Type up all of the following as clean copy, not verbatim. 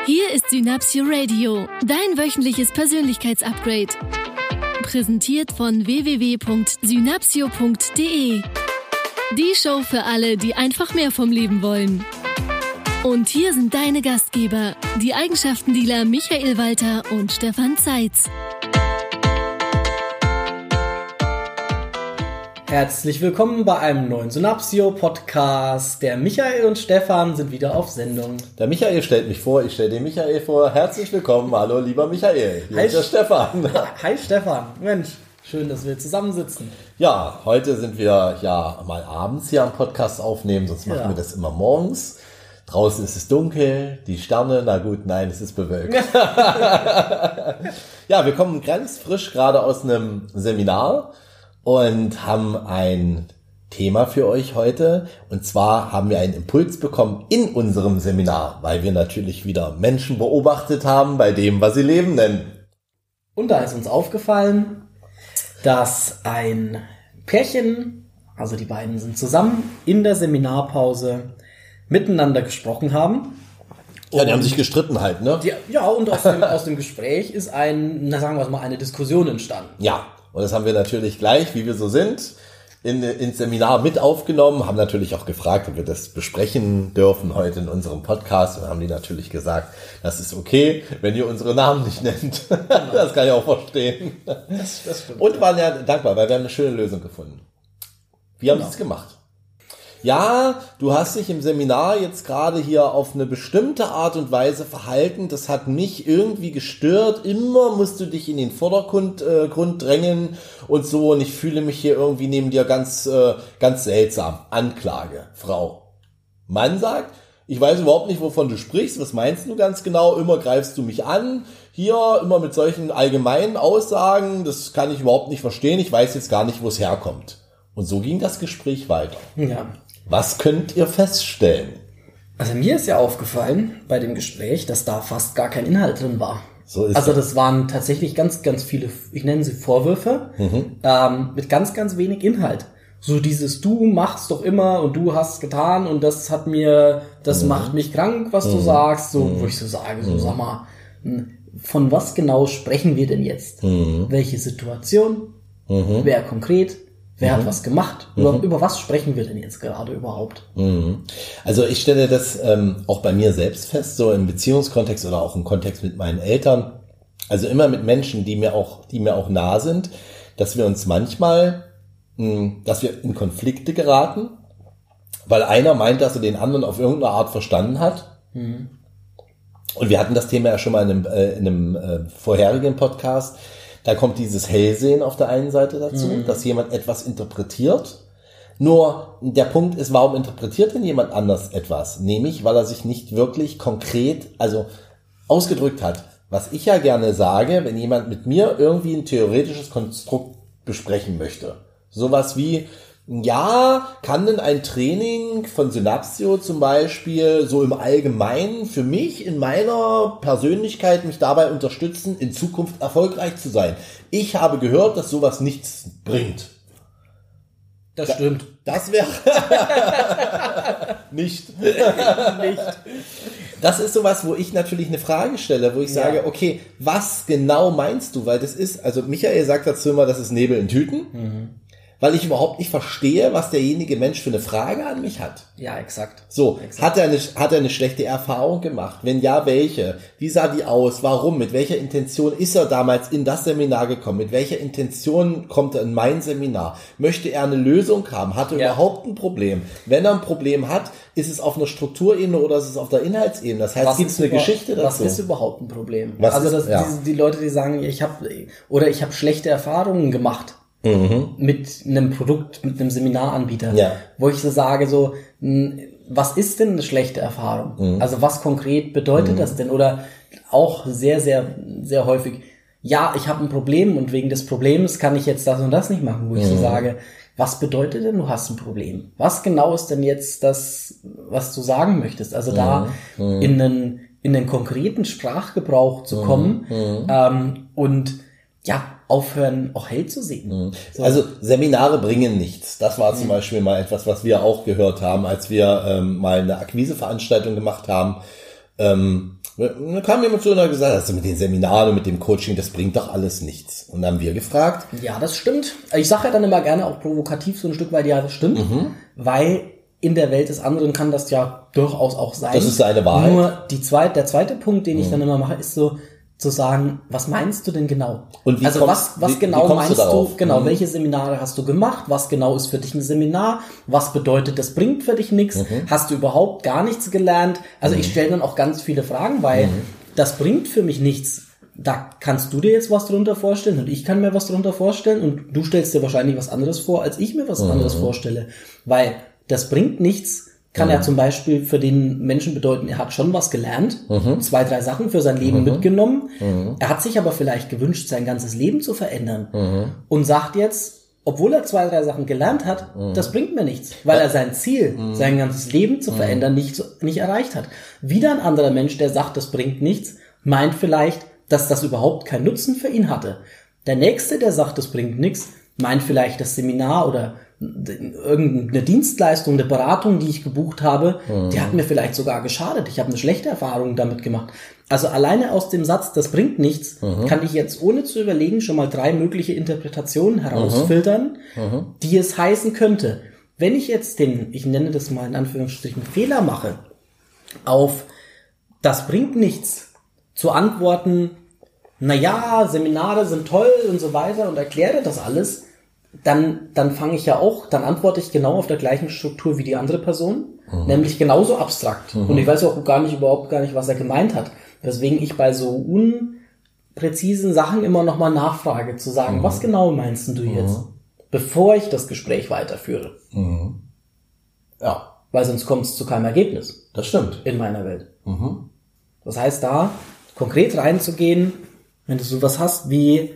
Hier ist Synapsio Radio, dein wöchentliches Persönlichkeitsupgrade. Präsentiert von www.synapsio.de. Die Show für alle, die einfach mehr vom Leben wollen. Und hier sind deine Gastgeber, die Eigenschaftendealer Michael Walter und Stefan Zeitz. Herzlich willkommen bei einem neuen Synapsio-Podcast. Der Michael und Stefan sind wieder auf Sendung. Der Michael stellt mich vor, ich stelle den Michael vor. Herzlich willkommen, hallo lieber Michael. Hier ist der Stefan. Hi Stefan, Mensch, schön, dass wir zusammensitzen. Ja, heute sind wir ja mal abends hier am Podcast aufnehmen, sonst machen wir das immer morgens. Draußen ist es dunkel, die Sterne, na gut, nein, es ist bewölkt. Ja, wir kommen ganz frisch gerade aus einem Seminar und haben ein Thema für euch heute. Und zwar haben wir einen Impuls bekommen in unserem Seminar, weil wir natürlich wieder Menschen beobachtet haben bei dem, was sie Leben nennen. Und da ist uns aufgefallen, dass ein Pärchen, also die beiden sind zusammen, in der Seminarpause miteinander gesprochen haben. Ja, die haben sich gestritten halt, ne? Und aus dem Gespräch ist sagen wir es mal, eine Diskussion entstanden. Ja. Und das haben wir natürlich gleich, wie wir so sind, ins Seminar mit aufgenommen, haben natürlich auch gefragt, ob wir das besprechen dürfen heute in unserem Podcast. Und haben die natürlich gesagt, das ist okay, wenn ihr unsere Namen nicht nennt. Genau. Das kann ich auch verstehen. Das stimmt. Und waren ja dankbar, weil wir haben eine schöne Lösung gefunden. Wie haben sie es gemacht? Ja, du hast dich im Seminar jetzt gerade hier auf eine bestimmte Art und Weise verhalten. Das hat mich irgendwie gestört. Immer musst du dich in den Vordergrund drängen und so. Und ich fühle mich hier irgendwie neben dir ganz seltsam. Anklage, Frau. Mann sagt, ich weiß überhaupt nicht, wovon du sprichst. Was meinst du ganz genau? Immer greifst du mich an. Hier immer mit solchen allgemeinen Aussagen. Das kann ich überhaupt nicht verstehen. Ich weiß jetzt gar nicht, wo es herkommt. Und so ging das Gespräch weiter. Ja. Was könnt ihr feststellen? Also mir ist ja aufgefallen bei dem Gespräch, dass da fast gar kein Inhalt drin war. So ist also das waren tatsächlich ganz, ganz viele, ich nenne sie Vorwürfe, mit ganz, ganz wenig Inhalt. So dieses, du machst doch immer und du hast getan und das macht mich krank, was du sagst. So, wo ich so sage, so sag mal, von was genau sprechen wir denn jetzt? Welche Situation? Wer konkret? Wer hat was gemacht? Über was sprechen wir denn jetzt gerade überhaupt? Also ich stelle das auch bei mir selbst fest, so im Beziehungskontext oder auch im Kontext mit meinen Eltern. Also immer mit Menschen, die mir auch nah sind, dass wir uns manchmal, dass wir in Konflikte geraten, weil einer meint, dass er den anderen auf irgendeine Art verstanden hat. Und wir hatten das Thema ja schon mal in einem vorherigen Podcast. Da kommt dieses Hellsehen auf der einen Seite dazu, dass jemand etwas interpretiert. Nur der Punkt ist, warum interpretiert denn jemand anders etwas? Nämlich, weil er sich nicht wirklich konkret, also ausgedrückt hat. Was ich ja gerne sage, wenn jemand mit mir irgendwie ein theoretisches Konstrukt besprechen möchte. Sowas wie, ja, kann denn ein Training von Synapsio zum Beispiel so im Allgemeinen für mich in meiner Persönlichkeit mich dabei unterstützen, in Zukunft erfolgreich zu sein? Ich habe gehört, dass sowas nichts bringt. Das stimmt. Das wäre nicht. Das ist sowas, wo ich natürlich eine Frage stelle, wo ich sage, okay, was genau meinst du? Weil das ist, also Michael sagt dazu immer, das ist Nebel in Tüten. Weil ich überhaupt nicht verstehe, was derjenige Mensch für eine Frage an mich hat. Ja, exakt. So, exakt. Hat er eine schlechte Erfahrung gemacht? Wenn ja, welche? Wie sah die aus? Warum? Mit welcher Intention ist er damals in das Seminar gekommen? Mit welcher Intention kommt er in mein Seminar? Möchte er eine Lösung haben? Hat er überhaupt ein Problem? Wenn er ein Problem hat, ist es auf einer Strukturebene oder ist es auf der Inhaltsebene? Das heißt, gibt es eine Geschichte dazu? Was ist überhaupt ein Problem? Die Leute, die sagen, ich habe schlechte Erfahrungen gemacht. Mit einem Produkt, mit einem Seminaranbieter, wo ich so sage, so, was ist denn eine schlechte Erfahrung? Also was konkret bedeutet das denn? Oder auch sehr, sehr, sehr häufig, ja, ich habe ein Problem und wegen des Problems kann ich jetzt das und das nicht machen, wo ich so sage, was bedeutet denn, du hast ein Problem? Was genau ist denn jetzt das, was du sagen möchtest? Also da in einen konkreten Sprachgebrauch zu kommen und aufhören, auch hell zu sehen. So. Also Seminare bringen nichts. Das war zum Beispiel mal etwas, was wir auch gehört haben, als wir mal eine Akquiseveranstaltung gemacht haben. Dann kam jemand zu und hat gesagt, also mit den Seminaren und mit dem Coaching, das bringt doch alles nichts. Und dann haben wir gefragt. Ja, das stimmt. Ich sage ja dann immer gerne auch provokativ so ein Stück weit, ja, das stimmt. Weil in der Welt des anderen kann das ja durchaus auch sein. Das ist seine Wahrheit. Nur der zweite Punkt, den ich dann immer mache, ist so zu sagen, was meinst du denn genau? Und wie was genau meinst du? Genau, welche Seminare hast du gemacht? Was genau ist für dich ein Seminar? Was bedeutet, das bringt für dich nichts? Hast du überhaupt gar nichts gelernt? Also ich stelle dann auch ganz viele Fragen, weil das bringt für mich nichts. Da kannst du dir jetzt was drunter vorstellen und ich kann mir was drunter vorstellen und du stellst dir wahrscheinlich was anderes vor, als ich mir was anderes vorstelle. Weil das bringt nichts. Kann ja zum Beispiel für den Menschen bedeuten, er hat schon was gelernt, 2, 3 Sachen für sein Leben mitgenommen. Er hat sich aber vielleicht gewünscht, sein ganzes Leben zu verändern und sagt jetzt, obwohl er 2, 3 Sachen gelernt hat, das bringt mir nichts, weil er sein Ziel, sein ganzes Leben zu verändern, nicht erreicht hat. Wieder ein anderer Mensch, der sagt, das bringt nichts, meint vielleicht, dass das überhaupt keinen Nutzen für ihn hatte. Der Nächste, der sagt, das bringt nichts, meint vielleicht das Seminar oder irgendeine Dienstleistung, eine Beratung, die ich gebucht habe, die hat mir vielleicht sogar geschadet. Ich habe eine schlechte Erfahrung damit gemacht. Also alleine aus dem Satz, das bringt nichts, kann ich jetzt ohne zu überlegen schon mal 3 mögliche Interpretationen herausfiltern, die es heißen könnte. Wenn ich jetzt ich nenne das mal in Anführungsstrichen Fehler mache, auf das bringt nichts, zu antworten, naja, Seminare sind toll und so weiter und erkläre das alles, dann antworte ich genau auf der gleichen Struktur wie die andere Person, nämlich genauso abstrakt. Und ich weiß auch überhaupt gar nicht, was er gemeint hat. Weswegen ich bei so unpräzisen Sachen immer nochmal nachfrage, zu sagen, was genau meinst du jetzt? Bevor ich das Gespräch weiterführe. Ja. Weil sonst kommt es zu keinem Ergebnis. Das stimmt. In meiner Welt. Das heißt, da konkret reinzugehen, wenn du sowas hast wie,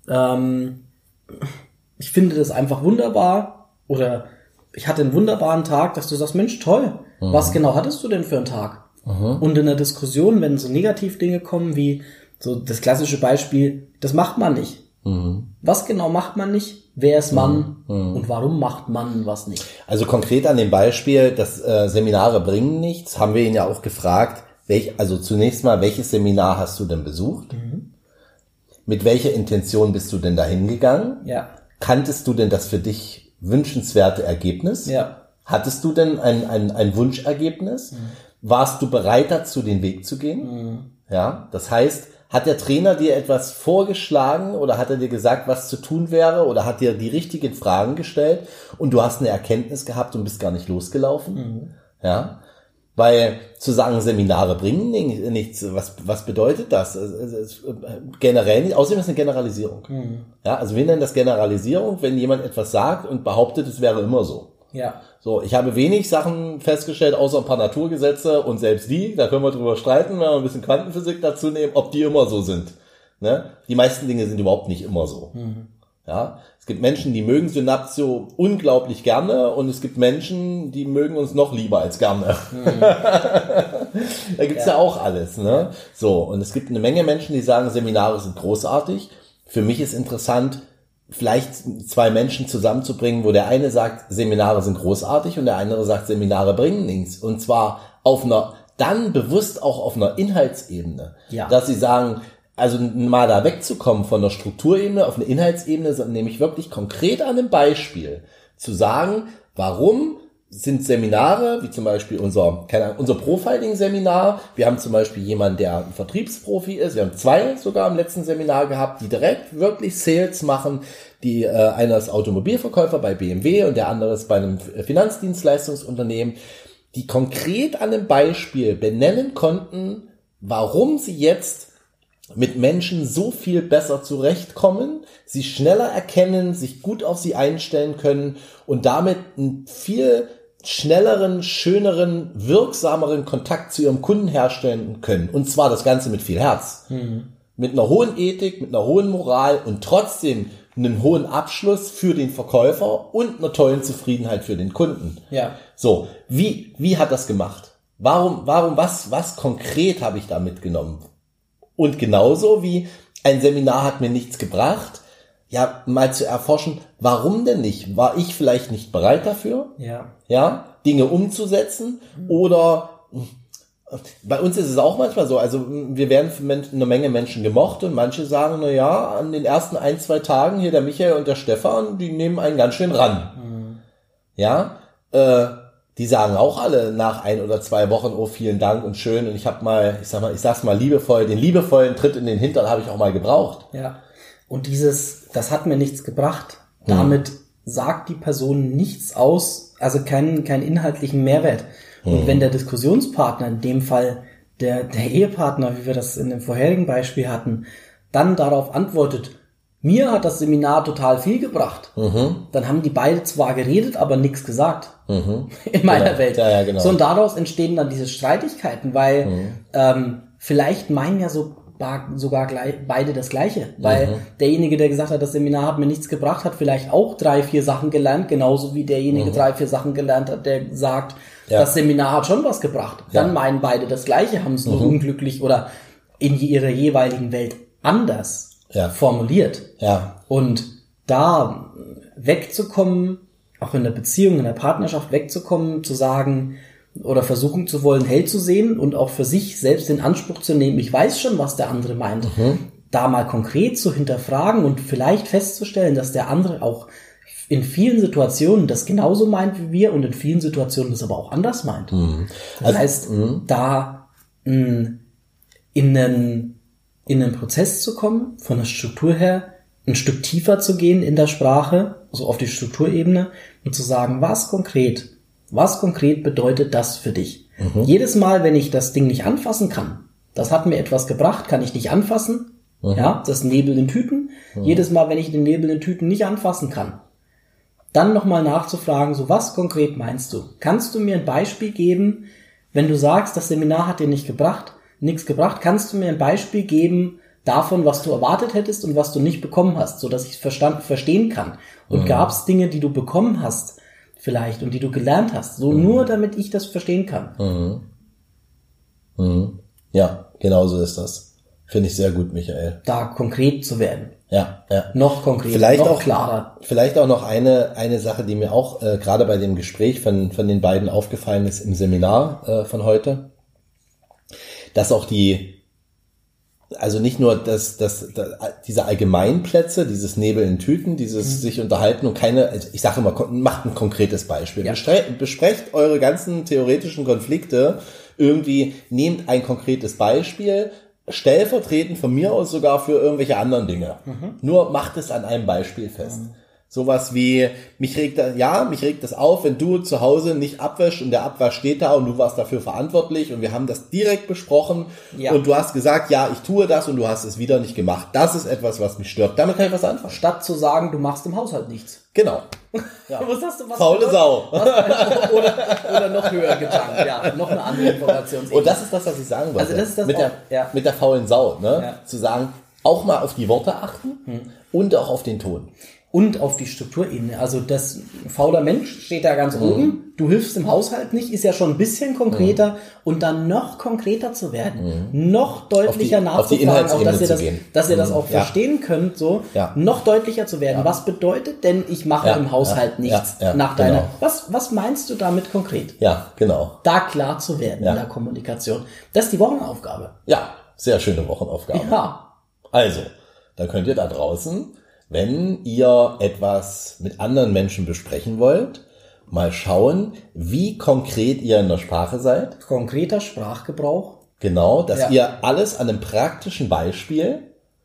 ich finde das einfach wunderbar oder ich hatte einen wunderbaren Tag, dass du sagst, Mensch, toll, was genau hattest du denn für einen Tag? Und in der Diskussion, wenn so Negativdinge kommen wie so das klassische Beispiel, das macht man nicht. Was genau macht man nicht? Wer ist man? Und warum macht man was nicht? Also konkret an dem Beispiel, dass Seminare bringen nichts, haben wir ihn ja auch gefragt, zunächst mal, welches Seminar hast du denn besucht? Mit welcher Intention bist du denn da hingegangen? Ja. Kanntest du denn das für dich wünschenswerte Ergebnis? Ja. Hattest du denn ein Wunschergebnis? Warst du bereit dazu, den Weg zu gehen? Ja, das heißt, hat der Trainer dir etwas vorgeschlagen oder hat er dir gesagt, was zu tun wäre oder hat dir die richtigen Fragen gestellt und du hast eine Erkenntnis gehabt und bist gar nicht losgelaufen? Ja. Weil zu sagen, Seminare bringen nichts, was bedeutet das? Generell, außerdem ist es eine Generalisierung. Ja, also wir nennen das Generalisierung, wenn jemand etwas sagt und behauptet, es wäre immer so. Ja. So, ich habe wenig Sachen festgestellt, außer ein paar Naturgesetze und selbst die, da können wir drüber streiten, wenn wir ein bisschen Quantenphysik dazu nehmen, ob die immer so sind. Ne? Die meisten Dinge sind überhaupt nicht immer so. Ja, es gibt Menschen, die mögen Synaptio unglaublich gerne und es gibt Menschen, die mögen uns noch lieber als gerne. Da gibt's ja auch alles, ne? So, und es gibt eine Menge Menschen, die sagen, Seminare sind großartig. Für mich ist interessant, vielleicht 2 Menschen zusammenzubringen, wo der eine sagt, Seminare sind großartig und der andere sagt, Seminare bringen nichts. Und zwar dann bewusst auch auf einer Inhaltsebene. Ja. Dass sie sagen, also mal da wegzukommen von der Strukturebene auf eine Inhaltsebene, sondern nämlich wirklich konkret an einem Beispiel zu sagen, warum sind Seminare, wie zum Beispiel unser Profiling-Seminar, wir haben zum Beispiel jemanden, der ein Vertriebsprofi ist, wir haben 2 sogar im letzten Seminar gehabt, die direkt wirklich Sales machen, einer ist Automobilverkäufer bei BMW und der andere ist bei einem Finanzdienstleistungsunternehmen, die konkret an einem Beispiel benennen konnten, warum sie jetzt mit Menschen so viel besser zurechtkommen, sie schneller erkennen, sich gut auf sie einstellen können und damit einen viel schnelleren, schöneren, wirksameren Kontakt zu ihrem Kunden herstellen können. Und zwar das Ganze mit viel Herz. Mit einer hohen Ethik, mit einer hohen Moral und trotzdem einen hohen Abschluss für den Verkäufer und einer tollen Zufriedenheit für den Kunden. Ja. So, wie hat das gemacht? Was konkret habe ich da mitgenommen? Und genauso wie ein Seminar hat mir nichts gebracht, ja, mal zu erforschen, warum denn nicht? War ich vielleicht nicht bereit dafür? Ja. Ja, Dinge umzusetzen oder Bei uns ist es auch manchmal so, also wir werden für eine Menge Menschen gemocht und manche sagen, na ja, an den ersten 1-2 Tagen hier der Michael und der Stefan, die nehmen einen ganz schön ran. Mhm. Ja, die sagen auch alle nach 1 oder 2 Wochen, oh, vielen Dank und schön und ich sag's mal liebevoll, den liebevollen Tritt in den Hintern habe ich auch mal gebraucht. Ja, und das hat mir nichts gebracht. Damit sagt die Person nichts aus, also keinen inhaltlichen Mehrwert. Und wenn der Diskussionspartner, in dem Fall der Ehepartner, wie wir das in dem vorherigen Beispiel hatten, dann darauf antwortet, mir hat das Seminar total viel gebracht, dann haben die beide zwar geredet, aber nichts gesagt in meiner Welt. Ja, genau. So, und daraus entstehen dann diese Streitigkeiten, weil vielleicht meinen ja sogar beide das Gleiche, weil derjenige, der gesagt hat, das Seminar hat mir nichts gebracht, hat vielleicht auch 3-4 Sachen gelernt, genauso wie derjenige 3-4 Sachen gelernt hat, der sagt, das Seminar hat schon was gebracht. Dann meinen beide das Gleiche, haben es nur unglücklich oder in ihrer jeweiligen Welt anders formuliert. Ja. Und da wegzukommen, auch in der Beziehung, in der Partnerschaft wegzukommen, zu sagen oder versuchen zu wollen, hell zu sehen und auch für sich selbst in Anspruch zu nehmen, ich weiß schon, was der andere meint, da mal konkret zu hinterfragen und vielleicht festzustellen, dass der andere auch in vielen Situationen das genauso meint wie wir und in vielen Situationen das aber auch anders meint. Das heißt, da in einen Prozess zu kommen, von der Struktur her, ein Stück tiefer zu gehen in der Sprache, also auf die Strukturebene und zu sagen, was konkret bedeutet das für dich? Jedes Mal, wenn ich das Ding nicht anfassen kann, das hat mir etwas gebracht, kann ich nicht anfassen, ja, das Nebel in Tüten. Jedes Mal, wenn ich den Nebel in Tüten nicht anfassen kann, dann nochmal nachzufragen, so was konkret meinst du? Kannst du mir ein Beispiel geben, wenn du sagst, das Seminar hat dir nichts gebracht, kannst du mir ein Beispiel geben davon, was du erwartet hättest und was du nicht bekommen hast, so dass ich es verstehen kann? Und gab es Dinge, die du bekommen hast, vielleicht, und die du gelernt hast, so nur damit ich das verstehen kann? Ja, genau so ist das. Finde ich sehr gut, Michael. Da konkret zu werden. Ja. Noch konkreter, vielleicht noch auch klarer. Vielleicht auch noch eine Sache, die mir auch gerade bei dem Gespräch von den beiden aufgefallen ist im Seminar von heute, dass auch also nicht nur diese Allgemeinplätze, dieses Nebel in Tüten, dieses sich unterhalten und also ich sage immer, macht ein konkretes Beispiel. Ja. Besprecht eure ganzen theoretischen Konflikte irgendwie, nehmt ein konkretes Beispiel, stellvertretend von mir aus sogar für irgendwelche anderen Dinge. Nur macht es an einem Beispiel fest. Sowas wie, mich regt das auf, wenn du zu Hause nicht abwäschst und der Abwasch steht da und du warst dafür verantwortlich und wir haben das direkt besprochen und du hast gesagt, ja, ich tue das und du hast es wieder nicht gemacht. Das ist etwas, was mich stört. Damit kann ich was anfangen. Statt zu sagen, du machst im Haushalt nichts. Genau. Ja. Was faule Sau. Oder noch höher getankt, ja. Noch eine andere Information. Und das ist das, was ich sagen wollte. Also das ist das mit der faulen Sau, ne? Ja. Zu sagen, auch mal auf die Worte achten und auch auf den Ton. Und auf die Strukturebene. Also das fauler Mensch steht da ganz oben. Du hilfst im Haushalt nicht, ist ja schon ein bisschen konkreter. Und dann noch konkreter zu werden. Noch deutlicher nachzufragen, auch dass ihr das auch verstehen könnt. So noch deutlicher zu werden. Was bedeutet denn, ich mache im Haushalt nichts nach deiner... Genau. Was meinst du damit konkret? Ja, genau. Da klar zu werden in der Kommunikation. Das ist die Wochenaufgabe. Ja, sehr schöne Wochenaufgabe. Ja. Also, da könnt ihr da draußen, wenn ihr etwas mit anderen Menschen besprechen wollt, mal schauen, wie konkret ihr in der Sprache seid. Konkreter Sprachgebrauch. Genau, dass ihr alles an einem praktischen Beispiel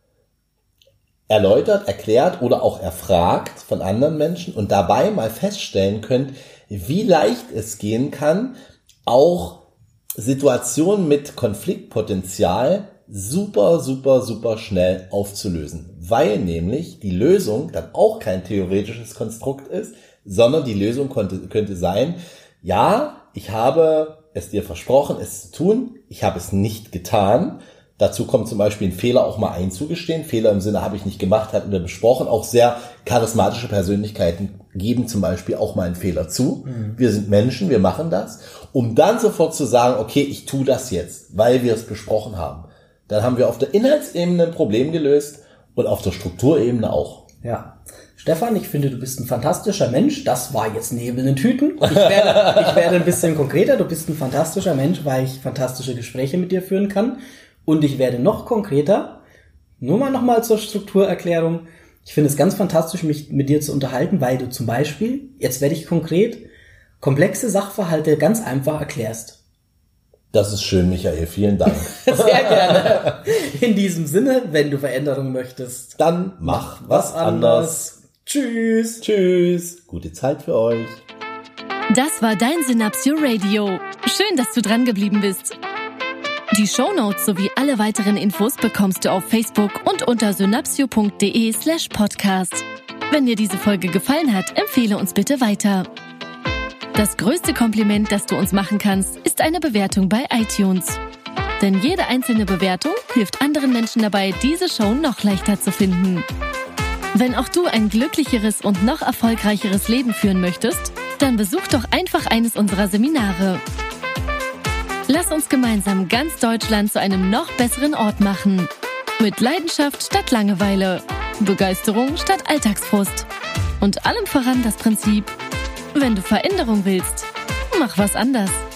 erläutert, erklärt oder auch erfragt von anderen Menschen und dabei mal feststellen könnt, wie leicht es gehen kann, auch Situationen mit Konfliktpotenzial super schnell aufzulösen, weil nämlich die Lösung dann auch kein theoretisches Konstrukt ist, sondern die Lösung könnte sein, ja, ich habe es dir versprochen, es zu tun, ich habe es nicht getan. Dazu kommt zum Beispiel ein Fehler auch mal einzugestehen. Fehler im Sinne habe ich nicht gemacht, hatten wir besprochen. Auch sehr charismatische Persönlichkeiten geben zum Beispiel auch mal einen Fehler zu. Wir sind Menschen, wir machen das, um dann sofort zu sagen, okay, ich tue das jetzt, weil wir es besprochen haben. Dann haben wir auf der Inhaltsebene ein Problem gelöst und auf der Strukturebene auch. Ja, Stefan, ich finde, du bist ein fantastischer Mensch. Das war jetzt Nebel in Tüten. Ich werde ein bisschen konkreter. Du bist ein fantastischer Mensch, weil ich fantastische Gespräche mit dir führen kann. Und ich werde noch konkreter. Nur mal nochmal zur Strukturerklärung. Ich finde es ganz fantastisch, mich mit dir zu unterhalten, weil du zum Beispiel, jetzt werde ich konkret, komplexe Sachverhalte ganz einfach erklärst. Das ist schön, Michael. Vielen Dank. Sehr gerne. In diesem Sinne, wenn du Veränderung möchtest, dann mach was anders. Tschüss. Tschüss. Gute Zeit für euch. Das war dein Synapsio Radio. Schön, dass du dran geblieben bist. Die Shownotes sowie alle weiteren Infos bekommst du auf Facebook und unter synapsio.de/podcast. Wenn dir diese Folge gefallen hat, empfehle uns bitte weiter. Das größte Kompliment, das du uns machen kannst, ist eine Bewertung bei iTunes. Denn jede einzelne Bewertung hilft anderen Menschen dabei, diese Show noch leichter zu finden. Wenn auch du ein glücklicheres und noch erfolgreicheres Leben führen möchtest, dann besuch doch einfach eines unserer Seminare. Lass uns gemeinsam ganz Deutschland zu einem noch besseren Ort machen. Mit Leidenschaft statt Langeweile, Begeisterung statt Alltagsfrust und allem voran das Prinzip: Wenn du Veränderung willst, mach was anders.